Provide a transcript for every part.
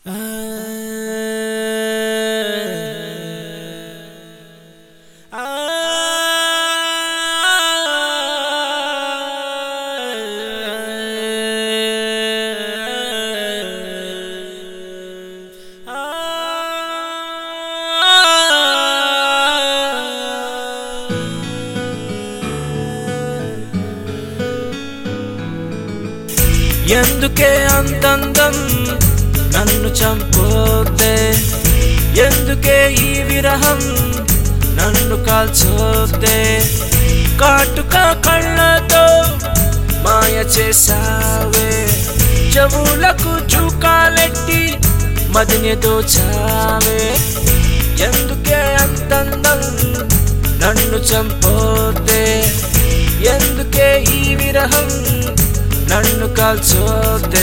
ఎందుకే అంతందం నన్ను చంపోతే, ఎందుకే ఈ విరహం నన్ను కాల్చోతే, కాటుక కళ్ళతో మాయ చేసావే, చెవులకు చూకాలెట్టి మదిని దోచావే. ఎందుకే అంతందం నన్ను చంపోతే, ఎందుకే ఈ విరహం నన్ను కాల్చోతే.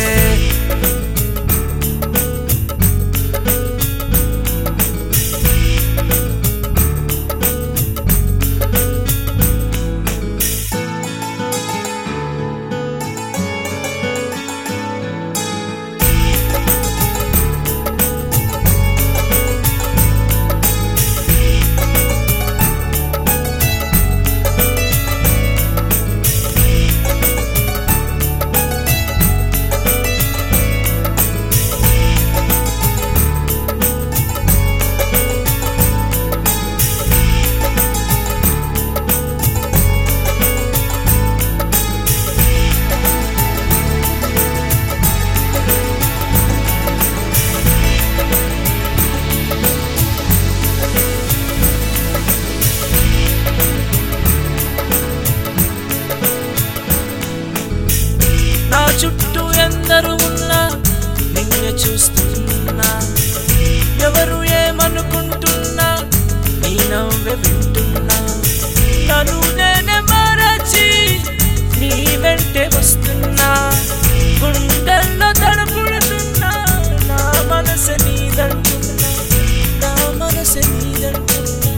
చుట్టూ ఎందరు ఉన్నా నిన్ను చూస్తున్నా, ఎవరు ఏమనుకుంటున్నా నీ నవ్వే వింటున్నా. నన్ను నేనే మరచి నీ వెంటే వస్తున్నా, గుండెల్లో తడపుడుతున్నా, నా మనసు నీదంటున్నా, నా మనసు నీదంటున్నా.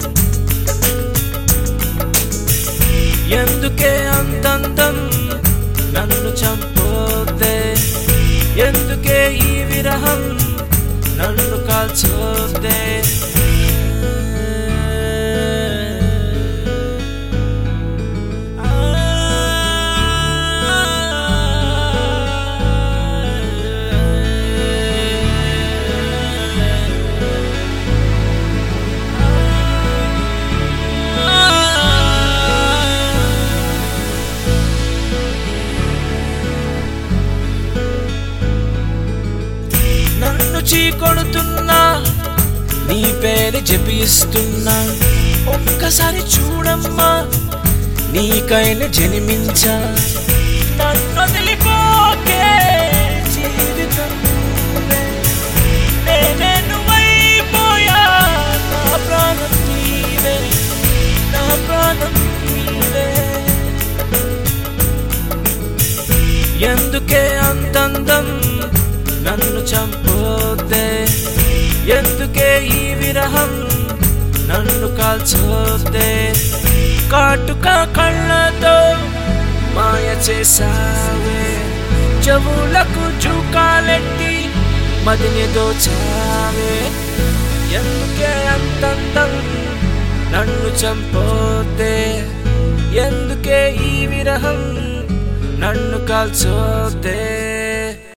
ఎందుకే అంతందం నన్ను చంపోతే, ఎందుకే ఈ విరహం నన్ను కాల్చోతే. కొడుతున్నా నీ పేరు జపిస్తున్నా, ఒక్కసారి చూడమ్మా నీకైన జన్మించా. నన్ను వదిలిపోకే జీవితం నేనే నువ్వైపోయా, నా ప్రాణం నీవే, నా ప్రాణం నీవే. ఎందుకే అంతందం నన్ను చంపోతే, ఎందుకే ఈ విరహం నన్ను కాల్చోతే, కాటుక కళ్ళతో మాయ చేసావే, చెవులకు చూకాలెట్టి మదిని దోచావే. ఎందుకే అంతందం నన్ను చంపోతే, ఎందుకే ఈ విరహం నన్ను కాల్చోతే.